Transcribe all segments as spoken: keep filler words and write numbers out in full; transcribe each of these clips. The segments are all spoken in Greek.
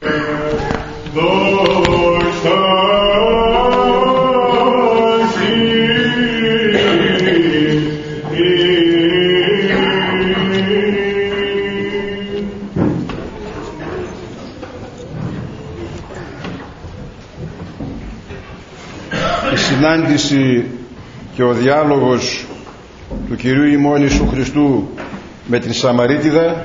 Η συνάντηση και ο διάλογος του Κυρίου ημών Ιησού Χριστού με την Σαμαρίτιδα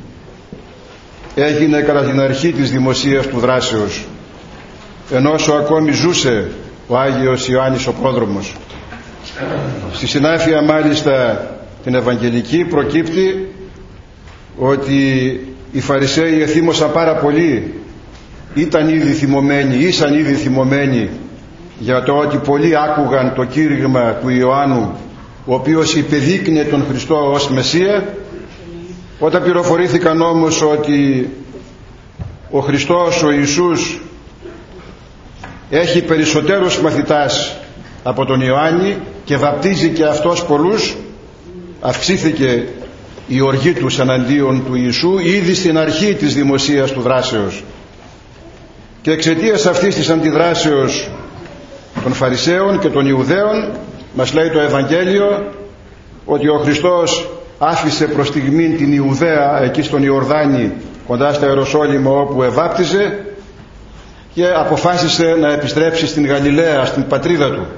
έγινε κατά την αρχή της δημοσίας του δράσεως, ενώ ακόμη ζούσε ο Άγιος Ιωάννης ο Πρόδρομος. Στη συνάφεια μάλιστα την Ευαγγελική προκύπτει ότι οι Φαρισαίοι εθύμωσαν πάρα πολύ, ήταν ήδη θυμωμένοι, ήσαν ήδη θυμωμένοι για το ότι πολλοί άκουγαν το κήρυγμα του Ιωάννου, ο οποίος υπεδείκνε τον Χριστό ως Μεσσία. Όταν πληροφορήθηκαν όμως ότι ο Χριστός, ο Ιησούς, έχει περισσότερους μαθητάς από τον Ιωάννη και βαπτίζει και αυτός πολλούς, αυξήθηκε η οργή τους εναντίον του Ιησού ήδη στην αρχή της δημοσίας του δράσεως. Και εξαιτίας αυτής της αντιδράσεως των Φαρισαίων και των Ιουδαίων, μας λέει το Ευαγγέλιο ότι ο Χριστός άφησε προς στιγμήν την Ιουδαία εκεί στον Ιορδάνη κοντά στα Ιεροσόλυμα όπου εβάπτιζε και αποφάσισε να επιστρέψει στην Γαλιλαία, στην πατρίδα του.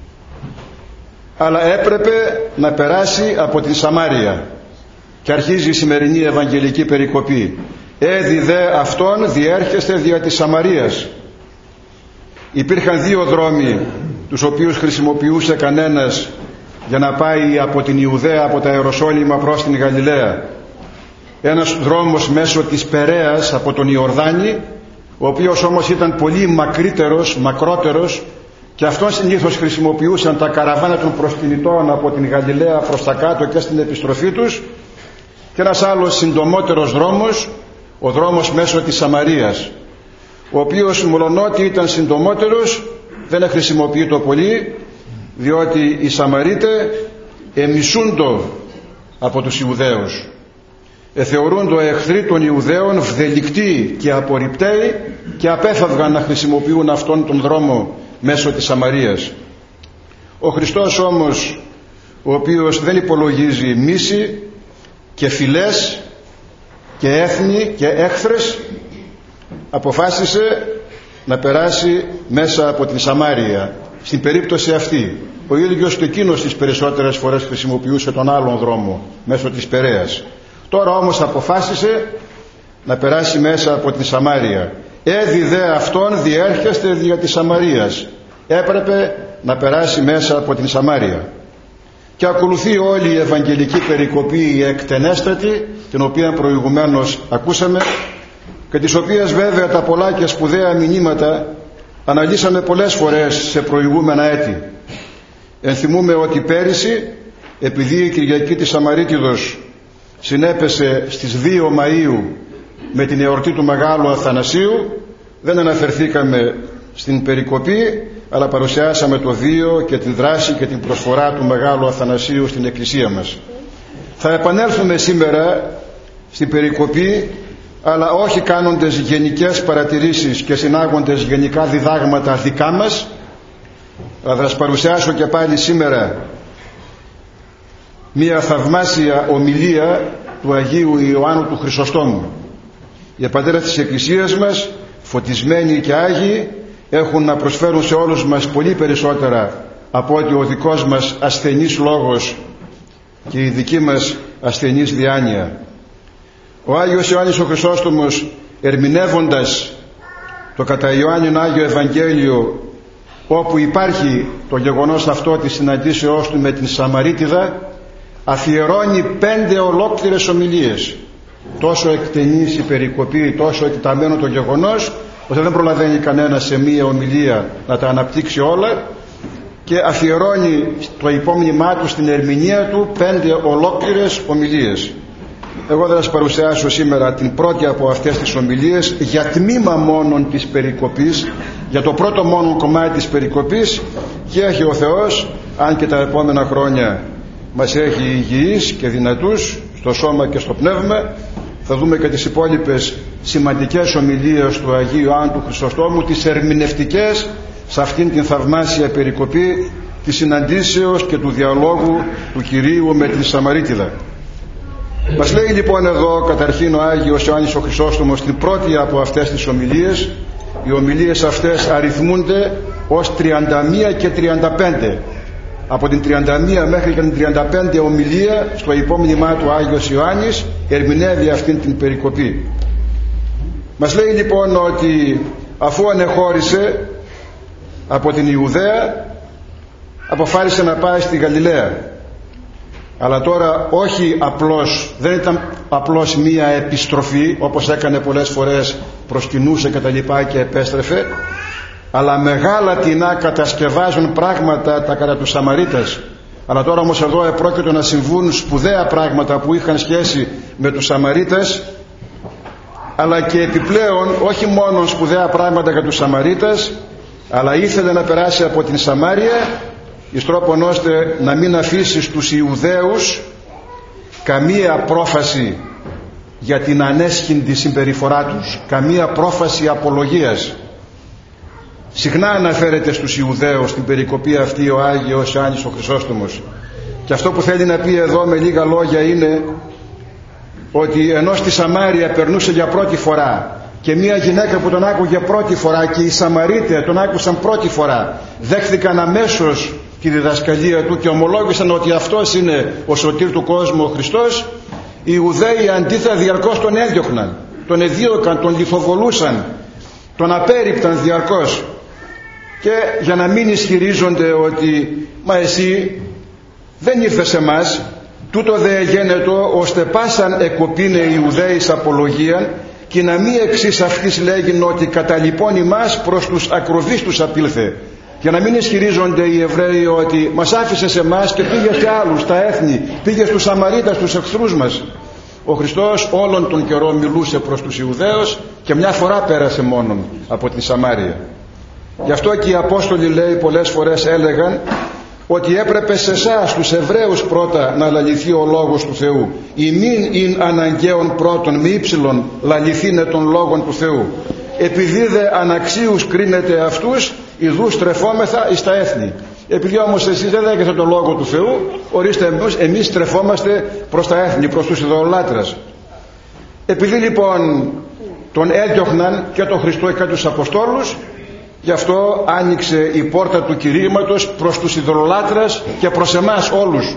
Αλλά έπρεπε να περάσει από την Σαμάρια και αρχίζει η σημερινή Ευαγγελική περικοπή. Έδι δε αυτόν διέρχεστε δια της Σαμαρίας. Υπήρχαν δύο δρόμοι τους οποίους χρησιμοποιούσε κανένας για να πάει από την Ιουδαία, από τα Ιεροσόλυμα προς την Γαλιλαία. Ένας δρόμος μέσω της Περαίας από τον Ιορδάνη, ο οποίος όμως ήταν πολύ μακρύτερος, μακρότερος, και αυτόν συνήθως χρησιμοποιούσαν τα καραβάνα των προσκυνητών από την Γαλιλαία προς τα κάτω και στην επιστροφή τους, και ένας άλλος συντομότερος δρόμος, ο δρόμος μέσω της Σαμαρίας, ο οποίος μολονότι ήταν συντομότερος δεν χρησιμοποιείται πολύ, διότι οι Σαμαρίτες εμισούντο από τους Ιουδαίους, εθεωρούντο εχθροί των Ιουδαίων, βδελικτοί και απορριπταίοι, και απέφευγαν να χρησιμοποιούν αυτόν τον δρόμο μέσω της Σαμαρίας. Ο Χριστός όμως, ο οποίος δεν υπολογίζει μίση και φυλές και έθνη και έχθρες, αποφάσισε να περάσει μέσα από την Σαμάρια. Στην περίπτωση αυτή ο ίδιος και εκείνος τις περισσότερες φορές χρησιμοποιούσε τον άλλον δρόμο μέσω της Περαίας. Τώρα όμως αποφάσισε να περάσει μέσα από την Σαμάρια. Έδι δε αυτόν διέρχεστε δια της Σαμαρίας. Έπρεπε να περάσει μέσα από την Σαμάρια. Και ακολουθεί όλη η Ευαγγελική περικοπή, η εκτενέστατη, την οποία προηγουμένως ακούσαμε, και της οποίας βέβαια τα πολλά και σπουδαία μηνύματα αναλύσαμε πολλές φορές σε προηγούμενα έτη. Ενθυμούμε ότι πέρυσι, επειδή η Κυριακή της Σαμαρίτιδος συνέπεσε στις δύο Μαΐου με την εορτή του Μεγάλου Αθανασίου, δεν αναφερθήκαμε στην περικοπή, αλλά παρουσιάσαμε το βίο και την δράση και την προσφορά του Μεγάλου Αθανασίου στην Εκκλησία μας. Θα επανέλθουμε σήμερα στην περικοπή, αλλά όχι κάνοντες γενικές παρατηρήσεις και συνάγοντες γενικά διδάγματα δικά μας. Θα σας παρουσιάσω και πάλι σήμερα μία θαυμάσια ομιλία του Αγίου Ιωάννου του Χρυσοστόμου. Οι πατέρες της Εκκλησίας μας, φωτισμένοι και Άγιοι, έχουν να προσφέρουν σε όλους μας πολύ περισσότερα από ότι ο δικός μας ασθενής λόγος και η δική μας ασθενής διάνοια. Ο Άγιος Ιωάννης ο Χρυσόστομος, ερμηνεύοντας το κατά Ιωάννην Άγιο Ευαγγέλιο, όπου υπάρχει το γεγονός αυτό της συναντήσεώς του με την Σαμαρίτιδα, αφιερώνει πέντε ολόκληρες ομιλίες. Τόσο εκτενής η περικοπή, τόσο εκτεταμένο το γεγονός, ώστε δεν προλαβαίνει κανένα σε μία ομιλία να τα αναπτύξει όλα, και αφιερώνει το υπόμνημά του στην ερμηνεία του πέντε ολόκληρες ομιλίες. Εγώ θα σας παρουσιάσω σήμερα την πρώτη από αυτές τις ομιλίες για τμήμα μόνον της περικοπής, για το πρώτο μόνο κομμάτι της περικοπής, και έχει ο Θεός, αν και τα επόμενα χρόνια μας έχει υγιείς και δυνατούς στο σώμα και στο πνεύμα, θα δούμε και τις υπόλοιπες σημαντικές ομιλίες του Αγίου Ιωάννου του Χρυσοστόμου, τις ερμηνευτικές σε αυτήν την θαυμάσια περικοπή της συναντήσεως και του διαλόγου του Κυρίου με την Σαμαρίτιδα. Μας λέει λοιπόν εδώ καταρχήν ο Άγιος Ιωάννης ο Χρυσόστομος την πρώτη από αυτές τις ομιλίες. Οι ομιλίες αυτές αριθμούνται ως τριάντα μία και τριάντα πέντε. Από την τριάντα μία μέχρι και την τριάντα πέντε ομιλία στο υπόμνημά του Άγιος Ιωάννης ερμηνεύει αυτήν την περικοπή. Μας λέει λοιπόν ότι αφού ανεχώρησε από την Ιουδαία, αποφάσισε να πάει στη Γαλιλαία. Αλλά τώρα όχι απλώς, δεν ήταν απλώς μία επιστροφή όπως έκανε πολλές φορές, προσκυνούσε και τα λοιπά και επέστρεφε, αλλά μεγάλα τεινά κατασκευάζουν πράγματα τα κατά τους Σαμαρίτες. Αλλά τώρα όμως εδώ επρόκειτο να συμβούν σπουδαία πράγματα που είχαν σχέση με τους Σαμαρίτες, αλλά και επιπλέον όχι μόνο σπουδαία πράγματα για τους Σαμαρίτες, αλλά ήθελε να περάσει από την Σαμάρια εις τρόπον ώστε να μην αφήσει στους Ιουδαίους καμία πρόφαση για την ανέσχυντη συμπεριφορά τους, καμία πρόφαση απολογίας. Συχνά αναφέρεται στους Ιουδαίους την περικοπή αυτή ο Άγιος Ιωάννης ο Χρυσόστομος, και αυτό που θέλει να πει εδώ με λίγα λόγια είναι ότι ενώ στη Σαμάρια περνούσε για πρώτη φορά και μια γυναίκα που τον άκουγε πρώτη φορά και οι Σαμαρίτες τον άκουσαν πρώτη φορά, δέχθηκαν αμέσως τη διδασκαλία του και ομολόγησαν ότι αυτός είναι ο σωτήρ του κόσμου, ο Χριστός, οι Ιουδαίοι αντίθετα διαρκώς τον έδιωχναν, τον εδίωκαν, τον λιθοβολούσαν, τον απέρριπταν διαρκώς, και για να μην ισχυρίζονται ότι μα εσύ δεν ήρθες σε εμάς, τούτο δε εγένετο ώστε πάσαν εκοπίνε οι Ιουδαίοι απολογίαν, και να μη εξής αυτής λέγειν ότι καταλοιπών ημάς προς τους ακροβείς τους απήλθε, για να μην ισχυρίζονται οι Εβραίοι ότι μας άφησε σε εμάς και πήγε σε άλλους, τα έθνη, πήγε στους Σαμαρίτας, τους εχθρούς μας. Ο Χριστός όλον τον καιρό μιλούσε προς τους Ιουδαίους και μια φορά πέρασε μόνον από τη Σαμάρια. Γι' αυτό και οι Απόστολοι, λέει, πολλές φορές έλεγαν ότι έπρεπε σε εσάς τους Εβραίους πρώτα να λαληθεί ο λόγος του Θεού. Η μην ειν αναγκαίων πρώτον με ύψιλον λαληθήνε των λόγων του Θεού. Επειδή δε αναξίους κρίνετε αυτούς, ιδούς στρεφόμεθα εις τα έθνη. Επειδή όμως εσείς δεν δέχεστε τον λόγο του Θεού, ορίστε εμείς, εμείς στρεφόμαστε προς τα έθνη, προς τους ειδωλολάτρες. Επειδή λοιπόν τον έδιωχναν και τον Χριστό και τους Αποστόλους, γι' αυτό άνοιξε η πόρτα του κηρύγματος προς τους ειδωλολάτρες και προς εμάς όλους.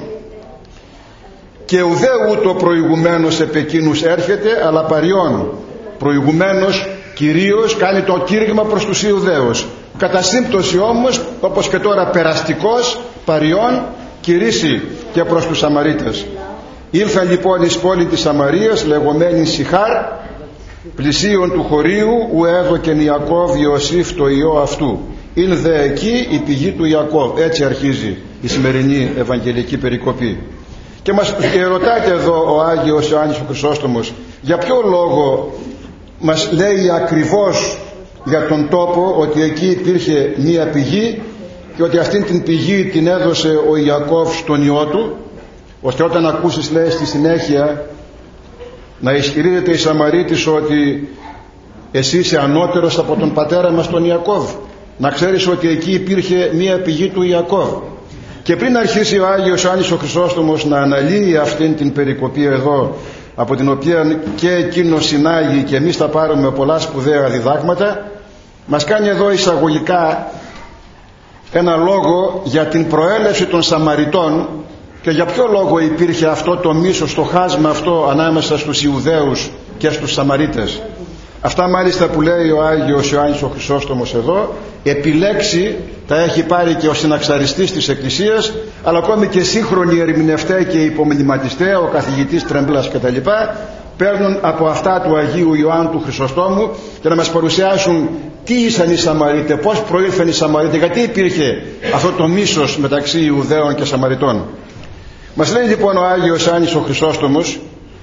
Και ουδέ ούτω προηγουμένως επ' εκείνους έρχεται, αλλά παριών. Προηγουμένως κυρίως κάνει το κήρυγμα προς τους Ιουδαίους. Κατά σύμπτωση όμως, όπως και τώρα περαστικός, παριών κηρύσσει και προς τους Σαμαρίτες. Ήλθα λοιπόν εις πόλη της Σαμαρίας, λεγομένη Σιχάρ, πλησίον του χωρίου, ου έδωκεν Ιακώβ Ιωσήφ το ιό αυτού. Είναι δε εκεί η πηγή του Ιακώβ. Έτσι αρχίζει η σημερινή Ευαγγελική περικοπή. Και μας ερωτάται εδώ ο Άγιος Ιωάννης ο Χρυσόστομος, για ποιο λόγο μας λέει ακριβώς για τον τόπο ότι εκεί υπήρχε μία πηγή και ότι αυτήν την πηγή την έδωσε ο Ιακώβ στον ιό του, ώστε όταν ακούσεις, λέει, στη συνέχεια να ισχυρίζεται η Σαμαρίτης ότι εσύ είσαι ανώτερος από τον πατέρα μας τον Ιακώβ, να ξέρεις ότι εκεί υπήρχε μία πηγή του Ιακώβ. Και πριν αρχίσει ο Άγιος Ιωάννης ο Χρυσόστομος να αναλύει αυτήν την περικοπή εδώ, από την οποία και εκείνο συνάγει και εμείς θα πάρουμε πολλά σπουδαία διδάγματα, μας κάνει εδώ εισαγωγικά ένα λόγο για την προέλευση των Σαμαριτών και για ποιο λόγο υπήρχε αυτό το μίσος, το χάσμα αυτό ανάμεσα στους Ιουδαίους και στους Σαμαρίτες. Αυτά μάλιστα που λέει ο Άγιος Ιωάννης ο Χρυσόστομος εδώ, επιλέξει, τα έχει πάρει και ο συναξαριστής της Εκκλησίας, αλλά ακόμη και σύγχρονοι ερμηνευτές και υπομνηματιστές, ο καθηγητής Τρεμπλάς κτλ., παίρνουν από αυτά του Αγίου Ιωάννου του Χρυσοστόμου και να μας παρουσιάσουν τι ήσαν οι Σαμαρίτες, πώς προήλθαν οι Σαμαρίτες, γιατί υπήρχε αυτό το μίσος μεταξύ Ιουδαίων και Σαμαριτών. Μας λέει λοιπόν ο Άγιος Ιωάννης ο Χρυσόστομος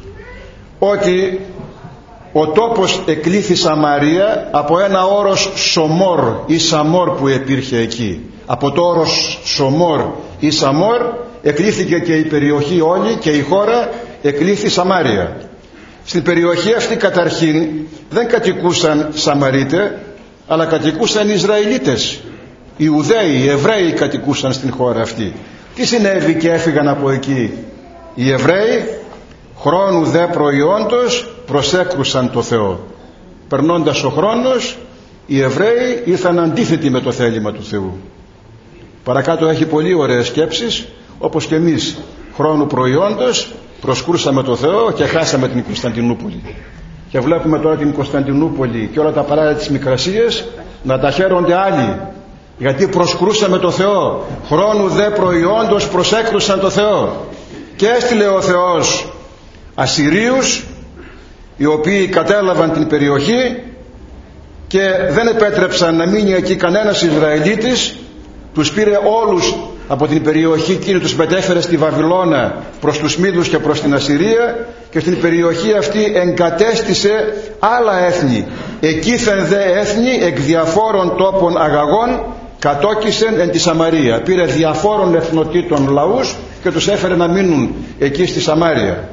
ότι ο τόπος εκλήθη Σαμαρία από ένα όρος Σομόρ ή Σαμόρ που υπήρχε εκεί. Από το όρος Σομόρ ή Σαμόρ εκλήθηκε και η περιοχή όλη και η χώρα εκλήθη Σαμάρια. Στην περιοχή αυτή καταρχήν δεν κατοικούσαν Σαμαρίτες, αλλά κατοικούσαν Ισραηλίτες. Οι Ιουδαίοι, οι Εβραίοι κατοικούσαν στην χώρα αυτή. Τι συνέβη και έφυγαν από εκεί? Οι Εβραίοι χρόνου δε προϊόντος προσέκρουσαν το Θεό. Περνώντας ο χρόνος, οι Εβραίοι ήρθαν αντίθετοι με το θέλημα του Θεού. Παρακάτω έχει πολύ ωραίες σκέψεις, όπως και εμείς χρόνου προϊόντος προσκρούσαμε το Θεό και χάσαμε την Κωνσταντινούπολη. Και βλέπουμε τώρα την Κωνσταντινούπολη και όλα τα παράλια της Μικρασίας να τα χαίρονται άλλοι, γιατί προσκρούσαμε το Θεό. Χρόνου δε προϊόντος προσέκρουσαν το Θεό. Και έστειλε ο Θεός Ασσυρίους, οι οποίοι κατέλαβαν την περιοχή και δεν επέτρεψαν να μείνει εκεί κανένας Ισραηλίτης. Τους πήρε όλους από την περιοχή εκείνη, τους μετέφερε στη Βαβυλώνα προς τους Μήδους και προς την Ασσυρία, και στην περιοχή αυτή εγκατέστησε άλλα έθνη. Εκείθεν δε έθνη εκ διαφόρων τόπων αγαγών κατόκισεν εν τη Σαμαρία. Πήρε διαφόρων εθνοτήτων λαούς και τους έφερε να μείνουν εκεί στη Σαμάρια.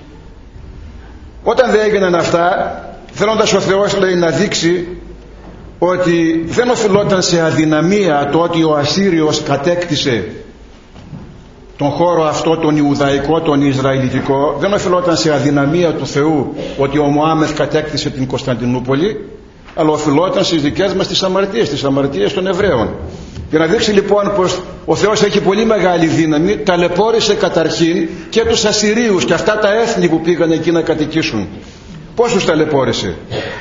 Όταν δεν έγιναν αυτά, θέλοντας ο Θεός, λέει, να δείξει ότι δεν οφειλόταν σε αδυναμία το ότι ο Ασσύριος κατέκτησε τον χώρο αυτό, τον Ιουδαϊκό, τον Ισραηλιτικό, δεν οφειλόταν σε αδυναμία του Θεού ότι ο Μωάμεθ κατέκτησε την Κωνσταντινούπολη, αλλά οφειλόταν στις δικές μας τις αμαρτίες, τις αμαρτίες των Εβραίων. Για να δείξει λοιπόν πως ο Θεός έχει πολύ μεγάλη δύναμη, ταλαιπώρησε καταρχήν και τους Ασσυρίους και αυτά τα έθνη που πήγαν εκεί να κατοικήσουν. Πώς τους ταλαιπώρησε?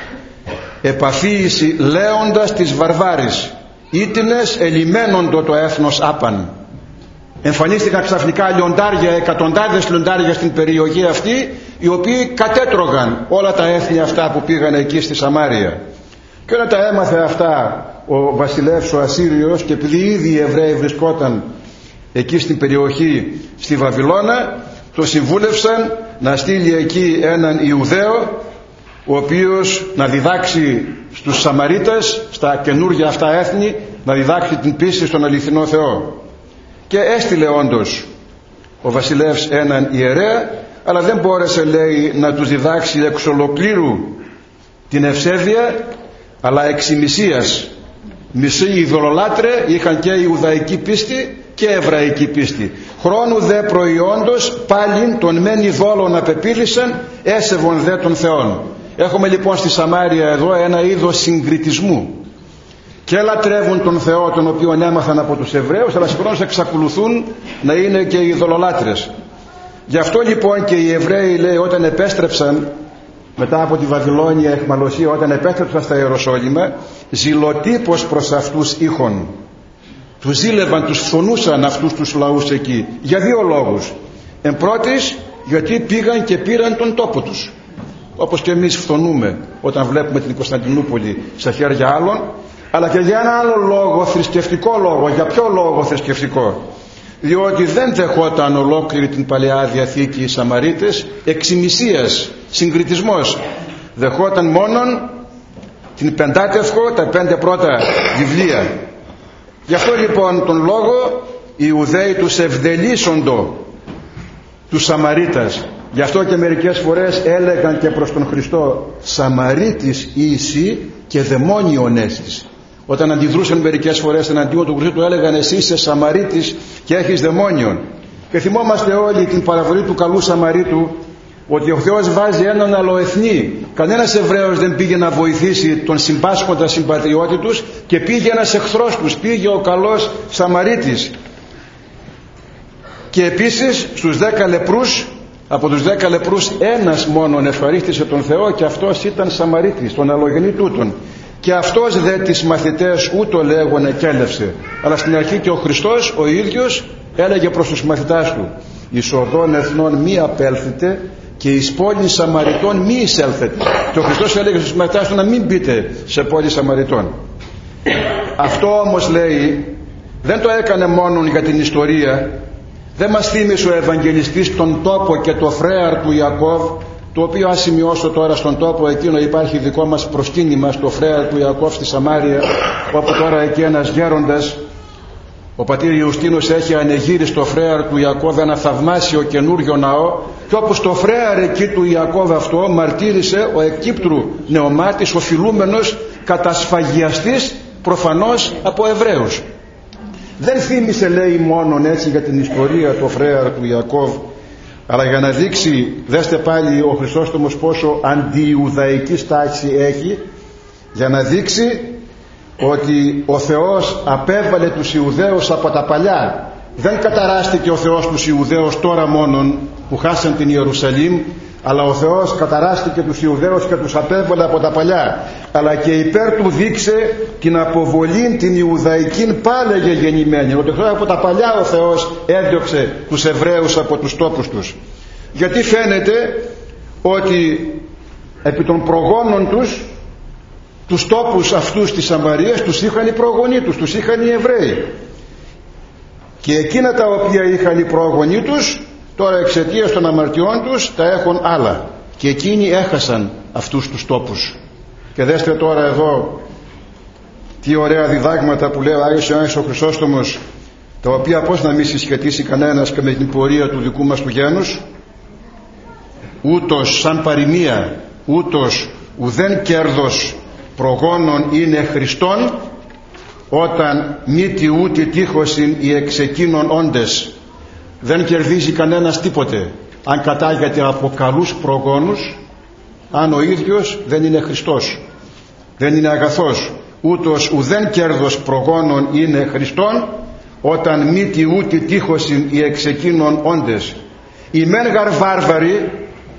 Επαφίηση λέοντας της βαρβάρης, ήτινες ελιμένοντο το έθνος άπαν. Εμφανίστηκαν ξαφνικά λιοντάρια, εκατοντάδες λιοντάρια στην περιοχή αυτή, οι οποίοι κατέτρωγαν όλα τα έθνη αυτά που πήγαν εκεί στη Σαμάρια. Και όταν τα έμαθε αυτά ο βασιλεύς ο Ασσύριος, και επειδή ήδη οι Εβραίοι βρισκόταν εκεί στην περιοχή στη Βαβυλώνα, το συμβούλευσαν να στείλει εκεί έναν Ιουδαίο, ο οποίος να διδάξει στους Σαμαρίτες, στα καινούργια αυτά έθνη, να διδάξει την πίστη στον αληθινό Θεό. Και έστειλε όντως ο βασιλεύς έναν ιερέα, αλλά δεν μπόρεσε, λέει, να τους διδάξει εξ ολοκλήρου την ευσέβεια, αλλά εξ ημισίας. Μισοί ειδωλολάτρε είχαν και Ιουδαϊκή πίστη και Εβραϊκή πίστη. Χρόνου δε προϊόντος πάλιν των μεν ειδόλων απεπίλησαν, έσεβον δε των Θεών. Έχουμε λοιπόν στη Σαμάρια εδώ ένα είδος συγκριτισμού. Και λατρεύουν τον Θεό, τον οποίον έμαθαν από τους Εβραίους, αλλά συγχρόνως εξακολουθούν να είναι και ειδωλολάτρες. Γι' αυτό λοιπόν και οι Εβραίοι, λέει, όταν επέστρεψαν μετά από τη Βαβυλώνια αιχμαλωσία, όταν επέστρεψαν στα Ιεροσόλυμα, ζηλοτύπως προς αυτούς ήχων. Τους ζήλευαν, τους φθονούσαν αυτούς τους λαούς εκεί, για δύο λόγους. Εν πρώτης, γιατί πήγαν και πήραν τον τόπο τους, όπως και εμείς φθονούμε όταν βλέπουμε την Κωνσταντινούπολη στα χέρια άλλων, αλλά και για ένα άλλο λόγο, θρησκευτικό λόγο. Για ποιο λόγο θρησκευτικό? Διότι δεν δεχόταν ολόκληρη την Παλαιά Διαθήκη οι Σαμαρίτες, εξημισίας, συγκριτισμός. Δεχόταν μόνον την Πεντάτευκο, τα πέντε πρώτα βιβλία. Γι' αυτό λοιπόν τον λόγο οι Ιουδαίοι τους ευδελίσσοντο τους Σαμαρίτας. Γι' αυτό και μερικές φορές έλεγαν και προς τον Χριστό, Σαμαρίτης είσαι και δαιμόνιον έστης. Όταν αντιδρούσαν μερικές φορές εναντίον του Χριστού, του έλεγαν, εσύ είσαι Σαμαρίτης και έχεις δαιμόνιον. Και θυμόμαστε όλοι την παραβολή του καλού Σαμαρίτου, ότι ο Θεός βάζει έναν αλλοεθνή. Κανένας Εβραίος δεν πήγε να βοηθήσει τον συμπάσχοντα συμπατριώτη τους, και πήγε ένας εχθρός τους, πήγε ο καλός Σαμαρίτης. Και επίσης στους δέκα λεπρούς, από τους δέκα λεπρούς ένας μόνον ευχαρίστησε τον Θεό, και αυτός ήταν Σαμαρίτης, τον αλλογενή τούτον. Και αυτός δε τις μαθητές ούτω λέγον εκέλευσε. Αλλά στην αρχή και ο Χριστός ο ίδιος έλεγε προς τους μαθητάς του, εις οδόν εθνών μη απέλθετε και εις πόλη Σαμαριτών μη εισέλθετε. Και ο Χριστός έλεγε στους μαθητάς του να μην μπείτε σε πόλη Σαμαριτών. Αυτό όμως, λέει, δεν το έκανε μόνο για την ιστορία. Δεν μας θύμισε ο Ευαγγελιστής τον τόπο και το φρέαρ του Ιακώβ, το οποίο, αν σημειώσω τώρα, στον τόπο εκείνο υπάρχει δικό μας προσκύνημα, στο φρέαρ του Ιακώβ στη Σαμάρια, όπου τώρα εκεί ένας γέροντας, Ο πατήρ Ιουστίνος έχει ανεγείρει στο φρέαρ του Ιακώβ ένα θαυμάσιο καινούριο ναό, και όπως στο φρέαρ εκεί του Ιακώβ αυτό μαρτύρησε ο εκκύπτρου νεομάτης, ο φιλούμενος κατασφαγιαστής προφανώς από Εβραίους. Δεν θύμισε, λέει, μόνον έτσι για την ιστορία το φρέαρ του Ιακώβ, αλλά για να δείξει, δέστε πάλι ο Χρυσόστομος πόσο αντιιουδαϊκή στάση έχει, για να δείξει ότι ο Θεός απέβαλε τους Ιουδαίους από τα παλιά. Δεν καταράστηκε ο Θεός τους Ιουδαίους τώρα μόνον που χάσαν την Ιερουσαλήμ, αλλά ο Θεός καταράστηκε τους Ιουδαίους και τους απέβαλε από τα παλιά, αλλά και υπέρ του δείξε την αποβολή την Ιουδαϊκή πάλεγε γεννημένη, ότι από τα παλιά ο Θεός έδιωξε τους Εβραίους από τους τόπους τους. Γιατί φαίνεται ότι επί των προγόνων τους, τους τόπους αυτούς της Σαμαρίας τους είχαν οι προγονείς τους, τους είχαν οι Εβραίοι, και εκείνα τα οποία είχαν οι πρόγονοι τους τώρα εξαιτίας των αμαρτιών τους τα έχουν άλλα, και εκείνοι έχασαν αυτούς τους τόπους. Και δέστε τώρα εδώ τι ωραία διδάγματα που λέει ο Άγιος Ιωάννης ο Χρυσόστομος, τα οποία πώς να μην συσχετίσει κανένας και με την πορεία του δικού μας του γένους. Ούτως σαν παροιμία, ούτως ουδέν κέρδος προγόνων είναι Χριστόν, όταν μήτι ούτε τείχωσιν οι εξ εκείνων όντες. Δεν κερδίζει κανένας τίποτε αν κατάγεται από καλούς προγόνους, αν ο ίδιος δεν είναι Χριστός, δεν είναι αγαθός. Ούτως ουδέν κέρδος προγόνων είναι Χριστόν, όταν μήτι ούτε τείχωσιν οι εξ εκείνων όντες. Οι μεν γαρ βάρβαροι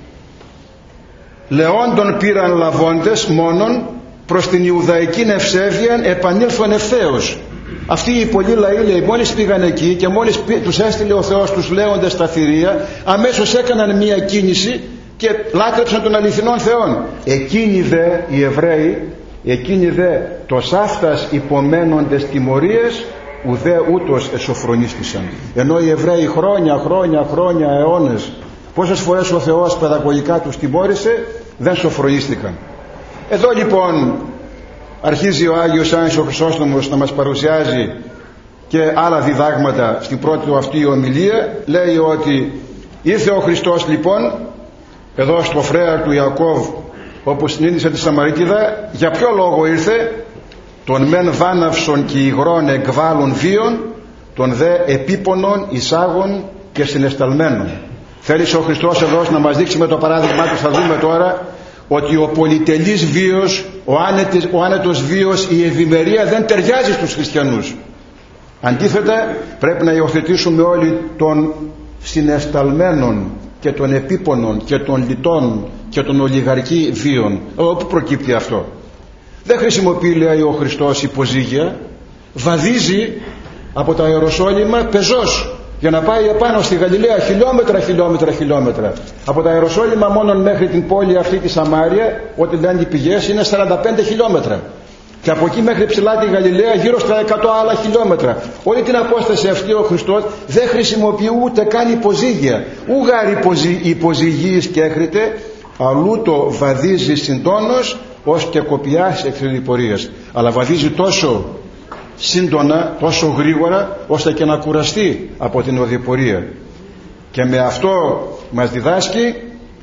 λεόντων πήραν λαβώντες μόνον, προς την Ιουδαϊκή ευσέβεια επανήλθον ευθέως. Αυτοί οι πολλοί λαοί, λέει, μόλις πήγαν εκεί και μόλις τους έστειλε ο Θεός τους λέοντες στα θηρία, αμέσως έκαναν μία κίνηση και λάτρεψαν τον αληθινόν Θεόν. Εκείνοι δε οι Εβραίοι, εκείνοι δε τος αυτάς υπομένοντες τιμωρίες ουδέ ούτως εσωφρονίστησαν. Ενώ οι Εβραίοι χρόνια, χρόνια, χρόνια, αιώνες, πόσες φορές ο Θεός παιδαγωγικά τους τιμώρησε, δεν σοφρονίστηκαν. Εδώ λοιπόν αρχίζει ο Άγιος Ιωάννης ο Χρυσόστομος να μας παρουσιάζει και άλλα διδάγματα στην πρώτη του αυτή ομιλία. Λέει ότι ήρθε ο Χριστός λοιπόν εδώ στο φρέαρ του Ιακώβ, όπου συνείδησε τη Σαμαρίτιδα. Για ποιο λόγο ήρθε? Τον μεν βάναυσον και υγρών εκβάλλων βίων, τον δε επίπονων εισάγων και συνεσταλμένων. Θέλησε ο Χριστός εδώ να μας δείξει με το παράδειγμα του, θα δούμε τώρα, ότι ο πολυτελής βίος, ο άνετος, ο άνετος βίος, η ευημερία δεν ταιριάζει στους χριστιανούς. Αντίθετα πρέπει να υιοθετήσουμε όλοι των συνεσταλμένων και των επίπονων και των λιτών και των ολιγαρκή βίων. Όπου προκύπτει αυτό? Δεν χρησιμοποιεί, λέει ο Χριστός, υποζύγια. Βαδίζει από τα Ιεροσόλυμα πεζός για να πάει επάνω στη Γαλιλαία, χιλιόμετρα, χιλιόμετρα, χιλιόμετρα. Από τα Ιεροσόλυμα μόνον μέχρι την πόλη αυτή τη Σαμάρια, ό,τι λένε οι πηγές, είναι σαράντα πέντε χιλιόμετρα. Και από εκεί μέχρι ψηλά τη Γαλιλαία γύρω στα εκατό άλλα χιλιόμετρα. Όλη την απόσταση αυτή ο Χριστός δεν χρησιμοποιεί ούτε καν υποζύγια. Ούγαρ υποζυγής και έχριτε, αλλού το βαδίζει συντόνος ως και κοπιάς ευθυδιπορίας. Αλλά βαδίζει τόσο σύντονα, τόσο γρήγορα, ώστε και να κουραστεί από την οδηπορία. Και με αυτό μας διδάσκει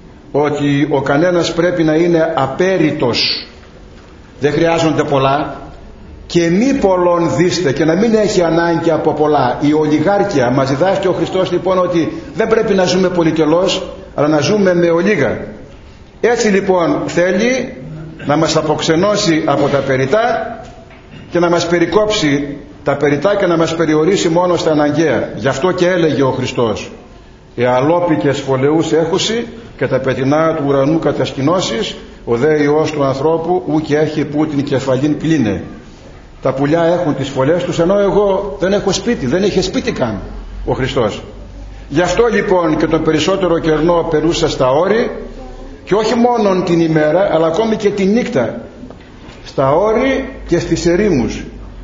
ότι ο κανένας πρέπει να είναι απέριτος. Δεν χρειάζονται πολλά, και μη πολλών δίστε, και να μην έχει ανάγκη από πολλά. Η ολιγάρκεια μας διδάσκει ο Χριστός λοιπόν ότι δεν πρέπει να ζούμε πολυτελώς, αλλά να ζούμε με ολίγα. Έτσι λοιπόν θέλει να μας αποξενώσει από τα περιτά και να μας περικόψει τα περιτά και να μας περιορίσει μόνο στα αναγκαία. Γι' αυτό και έλεγε ο Χριστός: «Εαλόπικες φωλεούς έχουσι και τα πετεινά του ουρανού κατασκηνώσεις, ο δε Υιός του ανθρώπου ου και έχει που την κεφαλήν πλήνε». Τα πουλιά έχουν τις φωλές τους, ενώ εγώ δεν έχω σπίτι, δεν είχε σπίτι καν ο Χριστός. Γι' αυτό λοιπόν και τον περισσότερο καιρό περούσα στα όρη, και όχι μόνο την ημέρα αλλά ακόμη και τη νύχτα, στα όρη και στις ερήμους.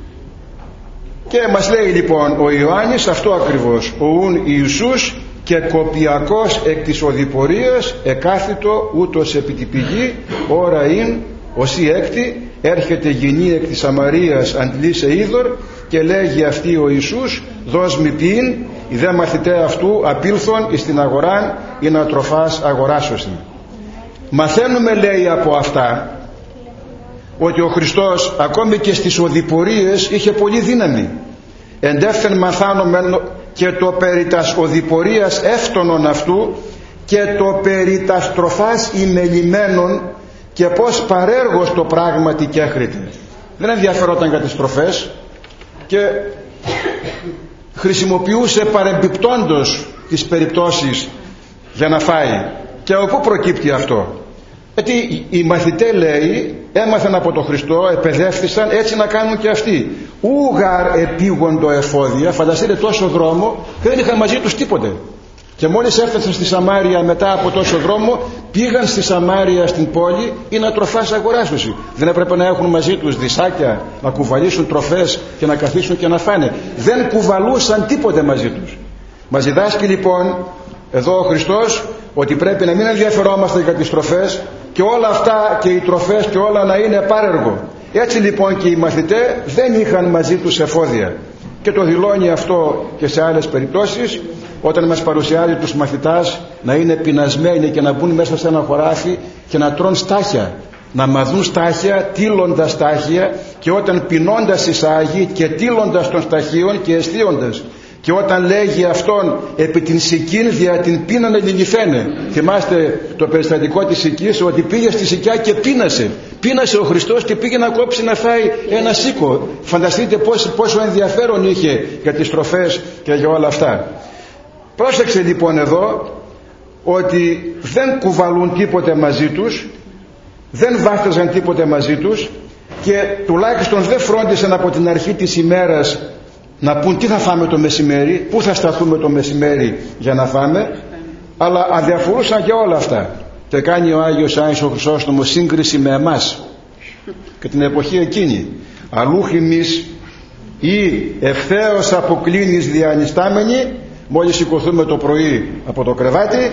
Και μας λέει λοιπόν ο Ιωάννης αυτό ακριβώς: «Ο ουν Ιησούς και κοπιακός εκ της οδηπορίας εκάθητο ούτως επί τη πηγή, ώρα ειν, οσί έκτη, έρχεται γυνή εκ της Σαμαρίας αντλήσε είδωρ, και λέγει αυτή ο Ιησούς, δώσ' μη ποιήν, οι δε μαθηταί αυτού απήλθον εις την αγοράν ή να τροφάς αγοράσωσιν. Μαθαίνουμε, λέει, από αυτά ότι ο Χριστός ακόμη και στις οδηπορίες είχε πολύ δύναμη. Εντεύθεν μαθάνομεν και το περί τας οδηπορίας εύτονον αυτού και το περί τας τροφάς ημελημένων και πως παρέργος το πράγματι κέχριται. Δεν ενδιαφερόταν για τις τροφές και χρησιμοποιούσε παρεμπιπτόντως τις περιπτώσεις για να φάει. Και από πού προκύπτει αυτό? Γιατί οι μαθητές, λέει, έμαθαν από τον Χριστό, επαιδεύθησαν έτσι να κάνουν και αυτοί. Ούγαρ επίγοντο εφόδια, φανταστείτε τόσο δρόμο και δεν είχαν μαζί τους τίποτε. Και μόλις έφτασαν στη Σαμάρια μετά από τόσο δρόμο, πήγαν στη Σαμάρια στην πόλη ή να τροφάς αγοράσωση. Δεν έπρεπε να έχουν μαζί τους δισάκια, να κουβαλήσουν τροφές και να καθίσουν και να φάνε? Δεν κουβαλούσαν τίποτε μαζί τους. Μας διδάσκει λοιπόν εδώ ο Χριστός ότι πρέπει να μην ενδιαφερόμαστε για τις τροφές και όλα αυτά και οι τροφές και όλα να είναι πάρεργο. Έτσι λοιπόν και οι μαθητές δεν είχαν μαζί τους εφόδια. Και το δηλώνει αυτό και σε άλλες περιπτώσεις, όταν μας παρουσιάζει τους μαθητάς να είναι πεινασμένοι και να μπουν μέσα σε ένα χωράφι και να τρώνε στάχια, να μαδούν στάχια, τύλοντας στάχια, και όταν πεινώντας εισάγει και τύλοντας των σταχίων και εστίοντας. Και όταν λέγει αυτόν επί την Σικήν δια την πείνανε λιλιφαίνε. Θυμάστε το περιστατικό της Σικής, ότι πήγε στη Σικιά και πείνασε. Πείνασε ο Χριστός και πήγε να κόψει να φάει ένα σίκο. Φανταστείτε πόσο, πόσο ενδιαφέρον είχε για τις τροφές και για όλα αυτά. Πρόσεξε λοιπόν εδώ ότι δεν κουβαλούν τίποτε μαζί τους, δεν βάφταζαν τίποτε μαζί τους και τουλάχιστον δεν φρόντισαν από την αρχή της ημέρας να πούν τι θα φάμε το μεσημέρι, πού θα σταθούμε το μεσημέρι για να φάμε, αλλά αδιαφορούσαν για όλα αυτά. Και κάνει ο Άγιος Άννης ο Χρυσόστομος σύγκριση με εμάς και την εποχή εκείνη. Αλλούχημις ή ευθέως αποκλίνεις διανυστάμενοι, μόλις σηκωθούμε το πρωί από το κρεβάτι,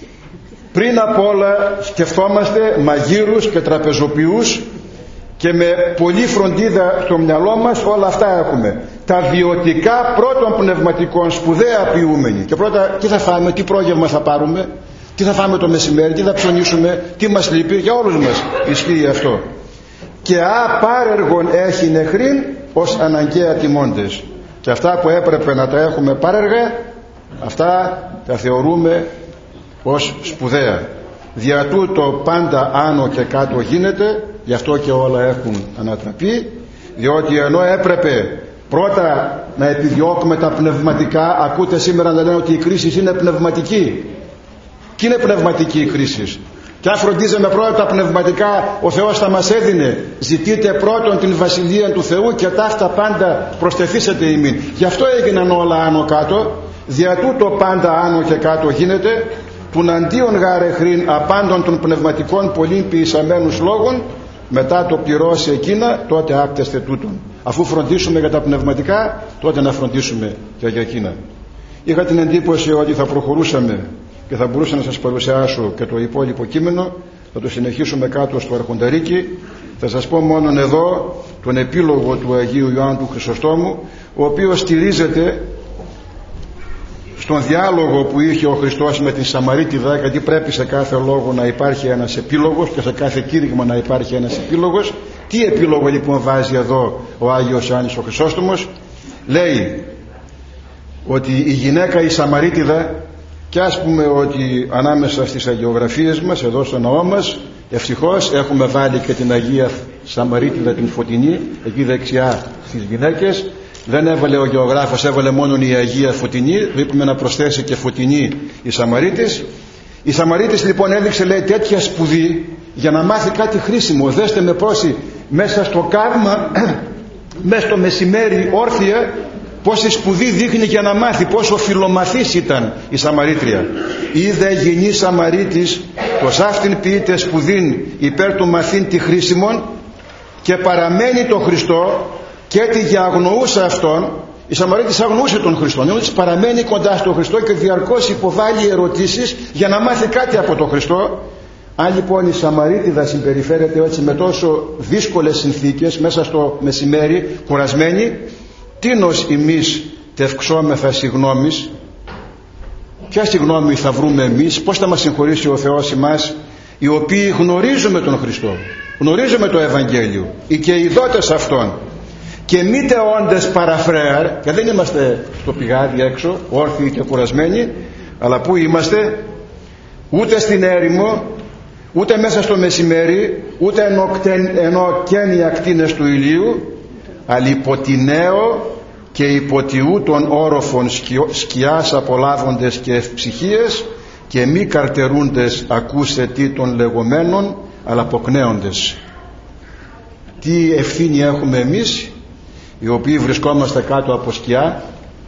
πριν απ' όλα σκεφτόμαστε μαγείρους και τραπεζοποιούς και με πολλή φροντίδα στο μυαλό μας όλα αυτά έχουμε. Τα βιωτικά πρώτων πνευματικών σπουδαία ποιούμενοι. Και πρώτα τι θα φάμε, τι πρόγευμα θα πάρουμε, τι θα φάμε το μεσημέρι, τι θα ψωνίσουμε, τι μας λείπει, για όλους μας ισχύει αυτό. Και απάρεργον έχει νεχρήν ως αναγκαία τιμώντες. Και αυτά που έπρεπε να τα έχουμε πάρεργα, αυτά τα θεωρούμε ως σπουδαία. Δια τούτο πάντα άνω και κάτω γίνεται, γι' αυτό και όλα έχουν ανατραπεί, διότι ενώ έπρεπε πρώτα να επιδιώκουμε τα πνευματικά, ακούτε σήμερα να λένε ότι η κρίση είναι πνευματική. Και είναι πνευματική η κρίση. Και αν φροντίζαμε πρώτα τα πνευματικά, ο Θεός θα μας έδινε. Ζητείτε πρώτον την Βασιλεία του Θεού και ταύτα πάντα προστεθήσετε ημίν. Γι' αυτό έγιναν όλα άνω κάτω. Δια τούτο πάντα άνω και κάτω γίνεται. Τουν αντίον γάρε χρήν απάντων των πνευματικών πολλήν ποιησαμένους λόγων, μετά το πληρώσει εκείνα, τότε άπτεστε τούτον. Αφού φροντίσουμε για τα πνευματικά, τότε να φροντίσουμε και για εκείνα. Είχα την εντύπωση ότι θα προχωρούσαμε και θα μπορούσα να σας παρουσιάσω και το υπόλοιπο κείμενο. Θα το συνεχίσουμε κάτω στο Αρχονταρίκι. Θα σας πω μόνον εδώ τον επίλογο του Αγίου Ιωάννου του Χρυσοστόμου, ο οποίος στηρίζεται στον διάλογο που είχε ο Χριστός με την Σαμαρίτιδα, γιατί πρέπει σε κάθε λόγο να υπάρχει ένας επίλογος και σε κάθε κήρυγμα να υπάρχει ένας επίλογος. Τι επίλογο λοιπόν βάζει εδώ ο Άγιος Ιωάννης ο Χρυσόστομος? Λέει ότι η γυναίκα η Σαμαρίτιδα, και ας πούμε ότι ανάμεσα στις αγιογραφίες μας εδώ στο ναό μας ευτυχώς έχουμε βάλει και την Αγία Σαμαρίτιδα την Φωτεινή εκεί δεξιά στις γυναίκες. Δεν έβαλε ο γεωγράφος, έβαλε μόνο η Αγία Φωτεινή, το είπαμε να προσθέσει και Φωτεινή η Σαμαρίτης. Η Σαμαρίτης λοιπόν έδειξε, λέει, τέτοια σπουδή για να μάθει κάτι χρήσιμο. Δέστε με πόσοι μέσα στο κάρμα μέσα στο μεσημέρι όρθια, πόση σπουδή δείχνει για να μάθει, πόσο φιλομαθής ήταν η Σαμαρίτρια. Είδε γυνή Σαμαρίτης πως αυτήν ποιείται σπουδήν υπέρ του μαθήν τη χρήσιμον και παραμένει το Χριστό και τη διαγνοούσε αυτόν. Η Σαμαρίτης αγνοούσε τον Χριστό, ενώ της παραμένει κοντά στον Χριστό και διαρκώς υποβάλλει ερωτήσεις για να μάθει κάτι από τον Χριστό. Αν λοιπόν η Σαμαρίτιδα συμπεριφέρεται έτσι με τόσο δύσκολες συνθήκες μέσα στο μεσημέρι, κουρασμένη, τίνος εμείς τευξόμεθα συγγνώμης? Ποια συγγνώμη θα βρούμε εμείς? Πώς θα μας συγχωρήσει ο Θεός εμάς, οι οποίοι γνωρίζουμε τον Χριστό, γνωρίζουμε το Ευαγγέλιο, οι και οι δότες αυτών, και μήτε όντες παραφρέαρ, και δεν είμαστε στο πηγάδι έξω όρθιοι και κουρασμένοι, αλλά που είμαστε? Ούτε στην έρημο, ούτε μέσα στο μεσημέρι, ούτε ενώ καίνει ακτίνες του ηλίου, αλλά υπό τη νέο και υπό τιού των όροφων σκιάς απολάβοντες και ευψυχίες, και μη καρτερούντες ακούσε τι των λεγόμενων, αλλά αποκνέοντες. Τι ευθύνη έχουμε εμείς, οι οποίοι βρισκόμαστε κάτω από σκιά?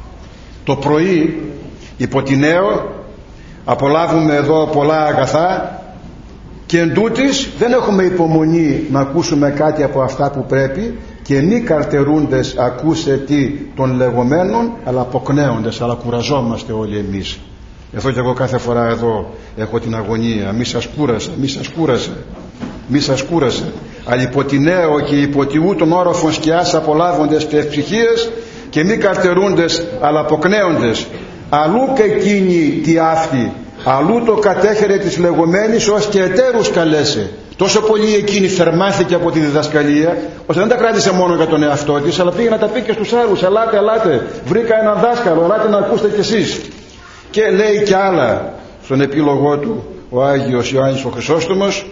Το πρωί υπό τη νέο απολάβουμε εδώ πολλά αγαθά, και εντούτοις δεν έχουμε υπομονή να ακούσουμε κάτι από αυτά που πρέπει, και μη καρτερούντες ακούσε τι των λεγόμενων, αλλά αποκνέοντες, αλλά κουραζόμαστε όλοι εμείς. Εδώ και εγώ κάθε φορά εδώ έχω την αγωνία, μη σας κούρασε, μη σας κούρασε, μη σας κούρασε. Αλλά υπό τη νέο και υπό τη ου των όροφων σκιάς απολάβοντες και ευψυχίες, και μη καρτερούντες αλλά αποκνέοντες. Αλλού και εκείνη τη άφτη, αλλού το κατέχερε της λεγόμενης, ως και εταίρους καλέσε. Τόσο πολύ εκείνη θερμάθηκε από τη διδασκαλία, ώστε δεν τα κράτησε μόνο για τον εαυτό της, αλλά πήγε να τα πει και στους άλλους. Ελάτε, ελάτε, βρήκα έναν δάσκαλο, ελάτε να ακούσετε κι εσείς. Και λέει κι άλλα στον επίλογό του ο Άγιος Ιωάννης ο Χρυσόστομος.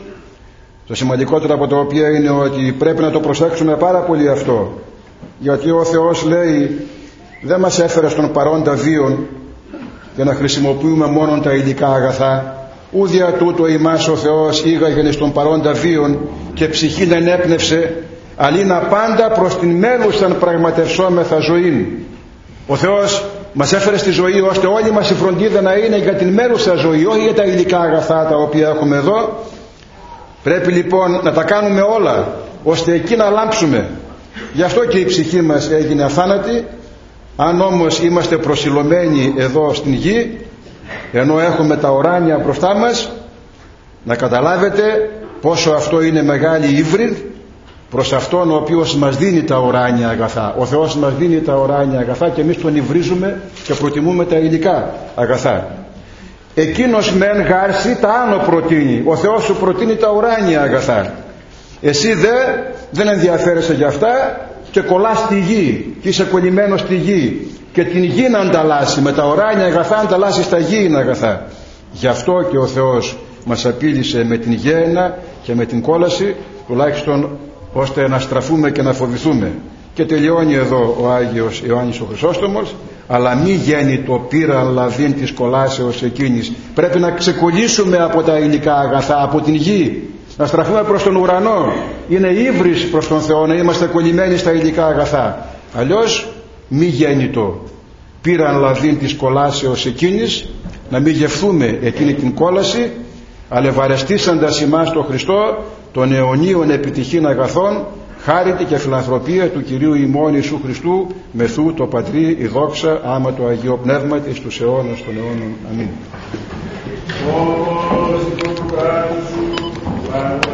Το σημαντικότερο από τα οποία είναι ότι πρέπει να το προσέξουμε πάρα πολύ αυτό, γιατί ο Θεός, λέει, δεν μας έφερε στον παρόντα βίον για να χρησιμοποιούμε μόνο τα υλικά αγαθά. Ούδια τούτο ημάς ο Θεός ήγαγεν στον παρόντα βίον και ψυχήν ενέπνευσε, αλλήνα πάντα προς την μέλουσαν πραγματευσόμεθα ζωήν. Ο Θεός μας έφερε στη ζωή ώστε όλη μας η φροντίδα να είναι για την μέλουσα ζωή, όχι για τα υλικά αγαθά τα οποία έχουμε εδώ. Πρέπει λοιπόν να τα κάνουμε όλα ώστε εκεί να λάμψουμε. Γι' αυτό και η ψυχή μας έγινε αθάνατη. Αν όμως είμαστε προσιλωμένοι εδώ στην γη, ενώ έχουμε τα ουράνια μπροστά μας, να καταλάβετε πόσο αυτό είναι μεγάλη ύβρι προς αυτόν ο οποίος μας δίνει τα ουράνια αγαθά. Ο Θεός μας δίνει τα ουράνια αγαθά και εμείς τον υβρίζουμε και προτιμούμε τα υλικά αγαθά. Εκείνος μεν γάρση τα άνω προτείνει. Ο Θεός σου προτείνει τα ουράνια αγαθά. Εσύ δε δεν ενδιαφέρεσαι για αυτά και κολλάς στη γη και είσαι κολλημένος στη γη, και την γη να ανταλλάσσει με τα ουράνια αγαθά, ανταλλάσσει στα γήινα αγαθά. Γι' αυτό και ο Θεός μας απείλησε με την γέννα και με την κόλαση, τουλάχιστον ώστε να στραφούμε και να φοβηθούμε. Και τελειώνει εδώ ο Άγιος Ιωάννης ο Χρυσόστομος, αλλά μη γέννη το πήραν λαβήν της κολάσεως εκείνης. Πρέπει να ξεκολλήσουμε από τα υλικά αγαθά, από την γη, να στραφούμε προς τον ουρανό. Είναι ύβρις προς τον Θεό να είμαστε κολλημένοι στα υλικά αγαθά. Αλλιώς μη γέννητο πήραν λαβήν της κολάσεως εκείνης, να μην γευθούμε εκείνη την κόλαση, αλλά ευαρεστήσαντας ημάς τον Χριστό των αιωνίων επιτυχήν αγαθών, χάρητη και φιλανθρωπία του Κυρίου ημών Ιησού Χριστού, μεθού το Πατρί η δόξα άμα το Αγίο Πνεύματι εις τους αιώνας των αιώνων. Αμήν.